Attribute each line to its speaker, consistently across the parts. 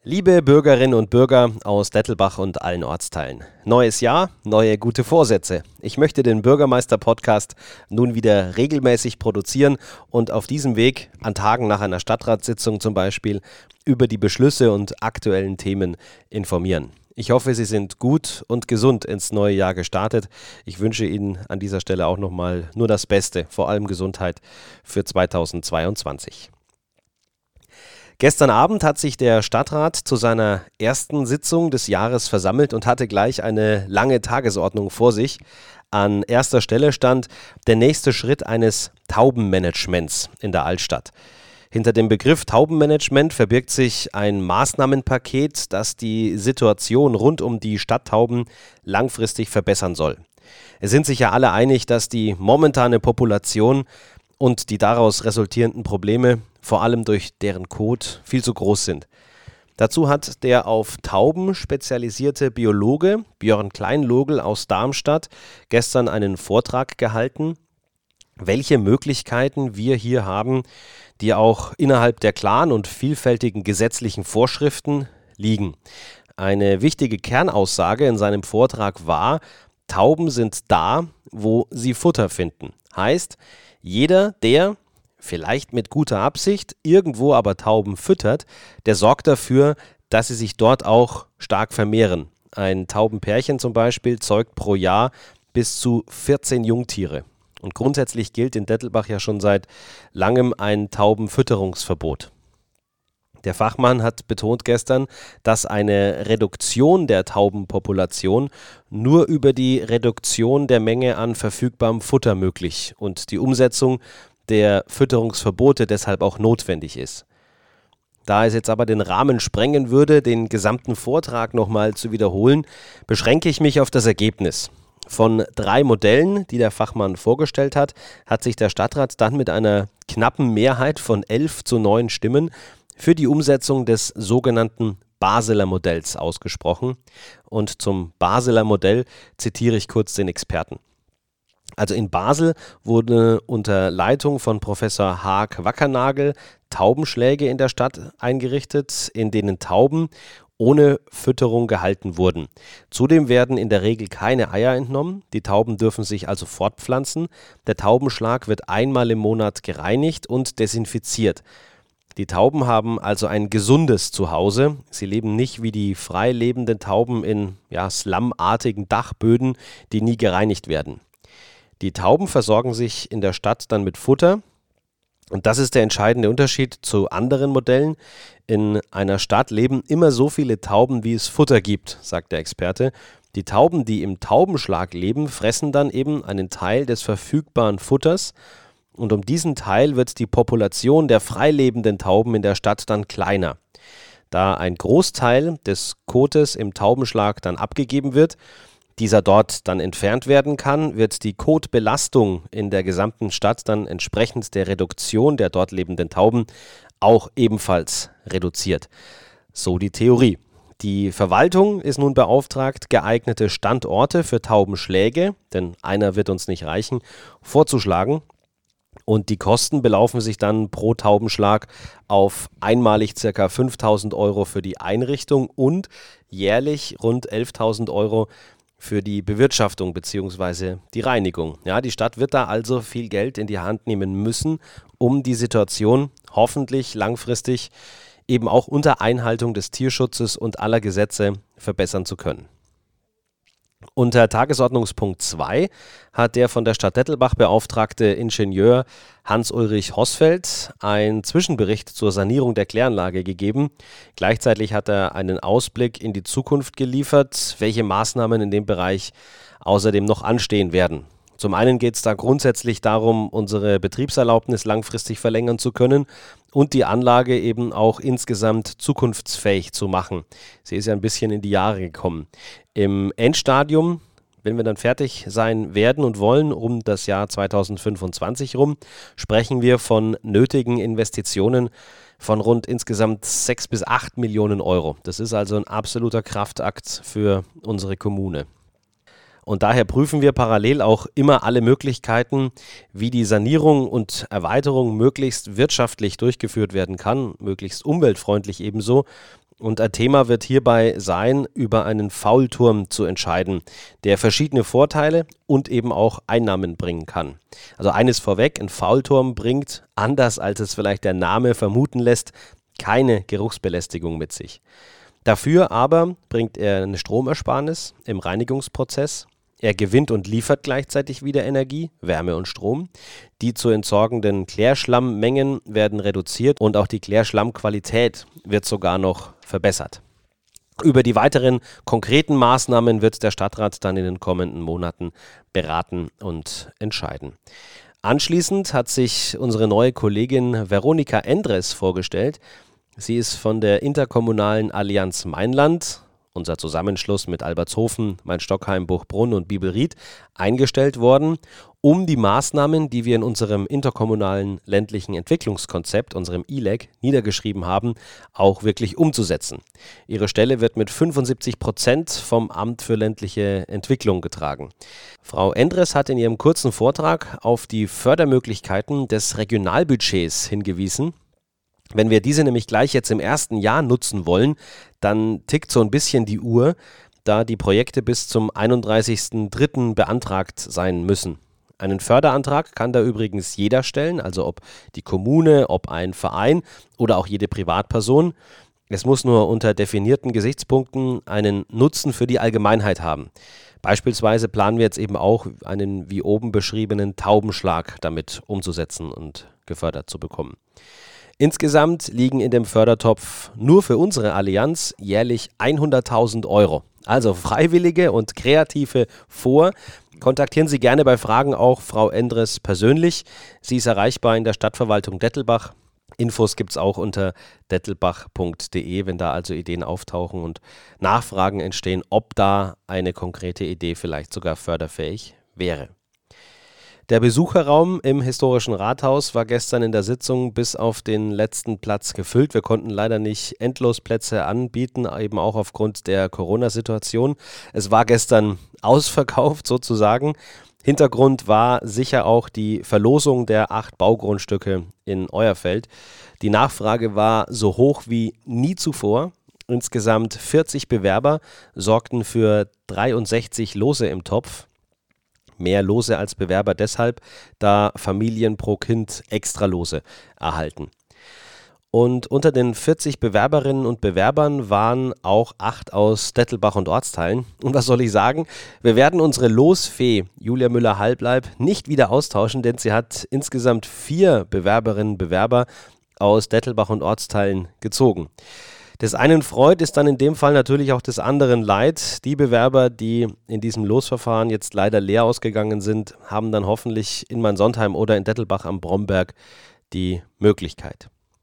Speaker 1: Liebe Bürgerinnen und Bürger aus Dettelbach und allen Ortsteilen. Neues Jahr, neue gute Vorsätze. Ich möchte den Bürgermeister-Podcast nun wieder regelmäßig produzieren und auf diesem Weg, an Tagen nach einer Stadtratssitzung zum Beispiel, über die Beschlüsse und aktuellen Themen informieren. Ich hoffe, Sie sind gut und gesund ins neue Jahr gestartet. Ich wünsche Ihnen an dieser Stelle auch nochmal nur das Beste, vor allem Gesundheit für 2022. Gestern Abend hat sich der Stadtrat zu seiner ersten Sitzung des Jahres versammelt und hatte gleich eine lange Tagesordnung vor sich. An erster Stelle stand der nächste Schritt eines Taubenmanagements in der Altstadt. Hinter dem Begriff Taubenmanagement verbirgt sich ein Maßnahmenpaket, das die Situation rund um die Stadttauben langfristig verbessern soll. Es sind sich ja alle einig, dass die momentane Population und die daraus resultierenden Probleme, vor allem durch deren Kot, viel zu groß sind. Dazu hat der auf Tauben spezialisierte Biologe Björn Kleinlogel aus Darmstadt gestern einen Vortrag gehalten, welche Möglichkeiten wir hier haben, die auch innerhalb der klaren und vielfältigen gesetzlichen Vorschriften liegen. Eine wichtige Kernaussage in seinem Vortrag war: Tauben sind da, wo sie Futter finden. Heißt, jeder, der, vielleicht mit guter Absicht, irgendwo aber Tauben füttert, der sorgt dafür, dass sie sich dort auch stark vermehren. Ein Taubenpärchen zum Beispiel zeugt pro Jahr bis zu 14 Jungtiere. Und grundsätzlich gilt in Dettelbach ja schon seit langem ein Taubenfütterungsverbot. Der Fachmann hat betont gestern, dass eine Reduktion der Taubenpopulation nur über die Reduktion der Menge an verfügbarem Futter möglich und die Umsetzung der Fütterungsverbote deshalb auch notwendig ist. Da es jetzt aber den Rahmen sprengen würde, den gesamten Vortrag nochmal zu wiederholen, beschränke ich mich auf das Ergebnis. Von 3 Modellen, die der Fachmann vorgestellt hat, hat sich der Stadtrat dann mit einer knappen Mehrheit von 11:9 Stimmen für die Umsetzung des sogenannten Basler Modells ausgesprochen. Und zum Basler Modell zitiere ich kurz den Experten. Also in Basel wurde unter Leitung von Professor Haag Wackernagel Taubenschläge in der Stadt eingerichtet, in denen Tauben ohne Fütterung gehalten wurden. Zudem werden in der Regel keine Eier entnommen, die Tauben dürfen sich also fortpflanzen. Der Taubenschlag wird einmal im Monat gereinigt und desinfiziert. Die Tauben haben also ein gesundes Zuhause. Sie leben nicht wie die frei lebenden Tauben in slumartigen Dachböden, die nie gereinigt werden. Die Tauben versorgen sich in der Stadt dann mit Futter. Und das ist der entscheidende Unterschied zu anderen Modellen. In einer Stadt leben immer so viele Tauben, wie es Futter gibt, sagt der Experte. Die Tauben, die im Taubenschlag leben, fressen dann eben einen Teil des verfügbaren Futters. Und um diesen Teil wird die Population der freilebenden Tauben in der Stadt dann kleiner. Da ein Großteil des Kotes im Taubenschlag dann abgegeben wird, dieser dort dann entfernt werden kann, wird die Kotbelastung in der gesamten Stadt dann entsprechend der Reduktion der dort lebenden Tauben auch ebenfalls reduziert. So die Theorie. Die Verwaltung ist nun beauftragt, geeignete Standorte für Taubenschläge, denn einer wird uns nicht reichen, vorzuschlagen. Und die Kosten belaufen sich dann pro Taubenschlag auf einmalig ca. 5.000 Euro für die Einrichtung und jährlich rund 11.000 Euro für die Bewirtschaftung bzw. die Reinigung. Ja, die Stadt wird da also viel Geld in die Hand nehmen müssen, um die Situation hoffentlich langfristig eben auch unter Einhaltung des Tierschutzes und aller Gesetze verbessern zu können. Unter Tagesordnungspunkt 2 hat der von der Stadt Dettelbach beauftragte Ingenieur Hans-Ulrich Hosfeld einen Zwischenbericht zur Sanierung der Kläranlage gegeben. Gleichzeitig hat er einen Ausblick in die Zukunft geliefert, welche Maßnahmen in dem Bereich außerdem noch anstehen werden. Zum einen geht es da grundsätzlich darum, unsere Betriebserlaubnis langfristig verlängern zu können und die Anlage eben auch insgesamt zukunftsfähig zu machen. Sie ist ja ein bisschen in die Jahre gekommen. Im Endstadium, wenn wir dann fertig sein werden und wollen, um das Jahr 2025 rum, sprechen wir von nötigen Investitionen von rund insgesamt 6 bis 8 Millionen Euro. Das ist also ein absoluter Kraftakt für unsere Kommune. Und daher prüfen wir parallel auch immer alle Möglichkeiten, wie die Sanierung und Erweiterung möglichst wirtschaftlich durchgeführt werden kann, möglichst umweltfreundlich ebenso Und ein Thema wird hierbei sein, über einen Faulturm zu entscheiden, der verschiedene Vorteile und eben auch Einnahmen bringen kann. Also eines vorweg, ein Faulturm bringt, anders als es vielleicht der Name vermuten lässt, keine Geruchsbelästigung mit sich. Dafür aber bringt er eine Stromersparnis im Reinigungsprozess. Er gewinnt und liefert gleichzeitig wieder Energie, Wärme und Strom. Die zu entsorgenden Klärschlammmengen werden reduziert und auch die Klärschlammqualität wird sogar noch verbessert. Über die weiteren konkreten Maßnahmen wird der Stadtrat dann in den kommenden Monaten beraten und entscheiden. Anschließend hat sich unsere neue Kollegin Veronika Endres vorgestellt. Sie ist von der Interkommunalen Allianz Mainland, unser Zusammenschluss mit Albertshofen, Main-Stockheim, Buchbrunn und Bibelried, eingestellt worden, um die Maßnahmen, die wir in unserem interkommunalen ländlichen Entwicklungskonzept, unserem ILEC, niedergeschrieben haben, auch wirklich umzusetzen. Ihre Stelle wird mit 75% vom Amt für ländliche Entwicklung getragen. Frau Endres hat in ihrem kurzen Vortrag auf die Fördermöglichkeiten des Regionalbudgets hingewiesen. Wenn wir diese nämlich gleich jetzt im ersten Jahr nutzen wollen, dann tickt so ein bisschen die Uhr, da die Projekte bis zum 31.03. beantragt sein müssen. Einen Förderantrag kann da übrigens jeder stellen, also ob die Kommune, ob ein Verein oder auch jede Privatperson. Es muss nur unter definierten Gesichtspunkten einen Nutzen für die Allgemeinheit haben. Beispielsweise planen wir jetzt eben auch einen wie oben beschriebenen Taubenschlag damit umzusetzen und gefördert zu bekommen. Insgesamt liegen in dem Fördertopf nur für unsere Allianz jährlich 100.000 Euro. Also Freiwillige und Kreative vor. Kontaktieren Sie gerne bei Fragen auch Frau Endres persönlich. Sie ist erreichbar in der Stadtverwaltung Dettelbach. Infos gibt es auch unter dettelbach.de, wenn da also Ideen auftauchen und Nachfragen entstehen, ob da eine konkrete Idee vielleicht sogar förderfähig wäre. Der Besucherraum im historischen Rathaus war gestern in der Sitzung bis auf den letzten Platz gefüllt. Wir konnten leider nicht endlos Plätze anbieten, eben auch aufgrund der Corona-Situation. Es war gestern ausverkauft sozusagen. Hintergrund war sicher auch die Verlosung der 8 Baugrundstücke in Euerfeld. Die Nachfrage war so hoch wie nie zuvor. Insgesamt 40 Bewerber sorgten für 63 Lose im Topf. Mehr Lose als Bewerber deshalb, da Familien pro Kind Extralose erhalten. Und unter den 40 Bewerberinnen und Bewerbern waren auch 8 aus Dettelbach und Ortsteilen. Und was soll ich sagen? Wir werden unsere Losfee Julia Müller-Halbleib nicht wieder austauschen, denn sie hat insgesamt 4 Bewerberinnen und Bewerber aus Dettelbach und Ortsteilen gezogen. Des einen freut, ist dann in dem Fall natürlich auch des anderen leid. Die Bewerber, die in diesem Losverfahren jetzt leider leer ausgegangen sind, haben dann hoffentlich in Mansondheim oder in Dettelbach am Bromberg die Möglichkeit.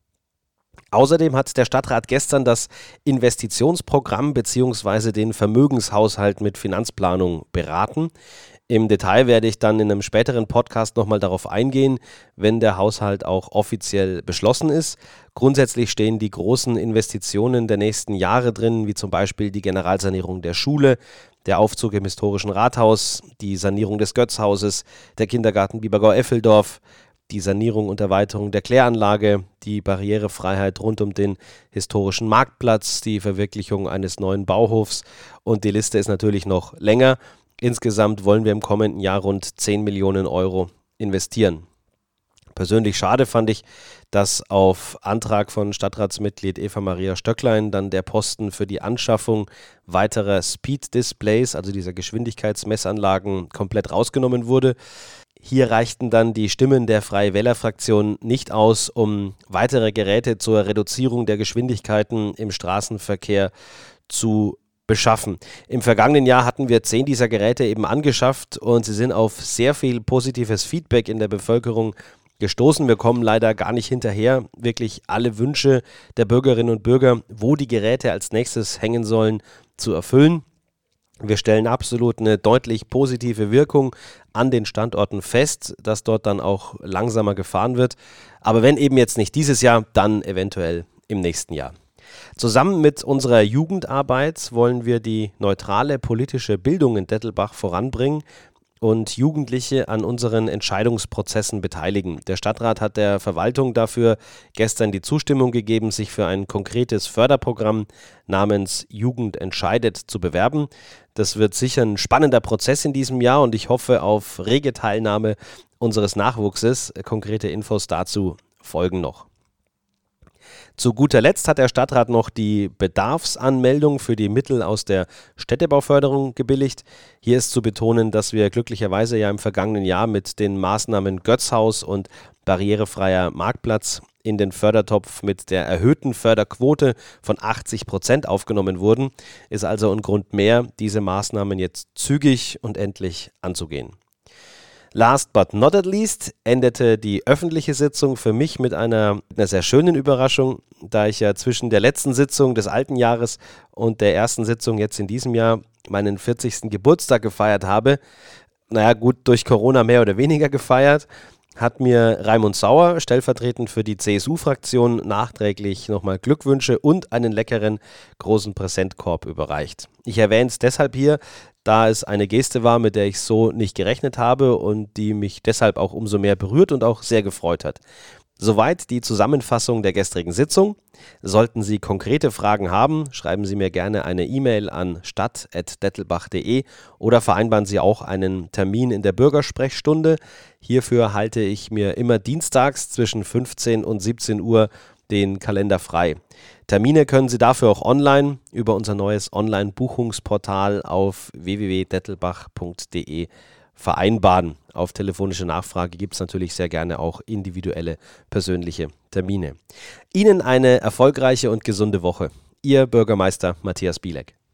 Speaker 1: Außerdem hat der Stadtrat gestern das Investitionsprogramm bzw. den Vermögenshaushalt mit Finanzplanung beraten. Im Detail werde ich dann in einem späteren Podcast nochmal darauf eingehen, wenn der Haushalt auch offiziell beschlossen ist. Grundsätzlich stehen die großen Investitionen der nächsten Jahre drin, wie zum Beispiel die Generalsanierung der Schule, der Aufzug im historischen Rathaus, die Sanierung des Götzhauses, der Kindergarten Biebergau-Effeldorf, die Sanierung und Erweiterung der Kläranlage, die Barrierefreiheit rund um den historischen Marktplatz, die Verwirklichung eines neuen Bauhofs und die Liste ist natürlich noch länger. Insgesamt wollen wir im kommenden Jahr rund 10 Millionen Euro investieren. Persönlich schade fand ich, dass auf Antrag von Stadtratsmitglied Eva Maria Stöcklein dann der Posten für die Anschaffung weiterer Speed-Displays, also dieser Geschwindigkeitsmessanlagen, komplett rausgenommen wurde. Hier reichten dann die Stimmen der Freie Wähler-Fraktion nicht aus, um weitere Geräte zur Reduzierung der Geschwindigkeiten im Straßenverkehr zu beschaffen. Im vergangenen Jahr hatten wir 10 dieser Geräte eben angeschafft und sie sind auf sehr viel positives Feedback in der Bevölkerung gestoßen. Wir kommen leider gar nicht hinterher, wirklich alle Wünsche der Bürgerinnen und Bürger, wo die Geräte als nächstes hängen sollen, zu erfüllen. Wir stellen absolut eine deutlich positive Wirkung an den Standorten fest, dass dort dann auch langsamer gefahren wird. Aber wenn eben jetzt nicht dieses Jahr, dann eventuell im nächsten Jahr. Zusammen mit unserer Jugendarbeit wollen wir die neutrale politische Bildung in Dettelbach voranbringen. und Jugendliche an unseren Entscheidungsprozessen beteiligen. Der Stadtrat hat der Verwaltung dafür gestern die Zustimmung gegeben, sich für ein konkretes Förderprogramm namens Jugend entscheidet zu bewerben. Das wird sicher ein spannender Prozess in diesem Jahr und ich hoffe auf rege Teilnahme unseres Nachwuchses. Konkrete Infos dazu folgen noch. Zu guter Letzt hat der Stadtrat noch die Bedarfsanmeldung für die Mittel aus der Städtebauförderung gebilligt. Hier ist zu betonen, dass wir glücklicherweise ja im vergangenen Jahr mit den Maßnahmen Götzhaus und barrierefreier Marktplatz in den Fördertopf mit der erhöhten Förderquote von 80% aufgenommen wurden. Ist also ein Grund mehr, diese Maßnahmen jetzt zügig und endlich anzugehen. Last but not at least endete die öffentliche Sitzung für mich mit einer sehr schönen Überraschung, da ich ja zwischen der letzten Sitzung des alten Jahres und der ersten Sitzung jetzt in diesem Jahr meinen 40. Geburtstag gefeiert habe. Naja, gut, durch Corona mehr oder weniger gefeiert, hat mir Raimund Sauer, stellvertretend für die CSU-Fraktion, nachträglich nochmal Glückwünsche und einen leckeren großen Präsentkorb überreicht. Ich erwähne es deshalb hier, da es eine Geste war, mit der ich so nicht gerechnet habe und die mich deshalb auch umso mehr berührt und auch sehr gefreut hat. Soweit die Zusammenfassung der gestrigen Sitzung. Sollten Sie konkrete Fragen haben, schreiben Sie mir gerne eine E-Mail an stadt@dettelbach.de oder vereinbaren Sie auch einen Termin in der Bürgersprechstunde. Hierfür halte ich mir immer dienstags zwischen 15 und 17 Uhr den Kalender frei. Termine können Sie dafür auch online über unser neues Online-Buchungsportal auf www.dettelbach.de vereinbaren. Auf telefonische Nachfrage gibt es natürlich sehr gerne auch individuelle persönliche Termine. Ihnen eine erfolgreiche und gesunde Woche. Ihr Bürgermeister Matthias Bielek.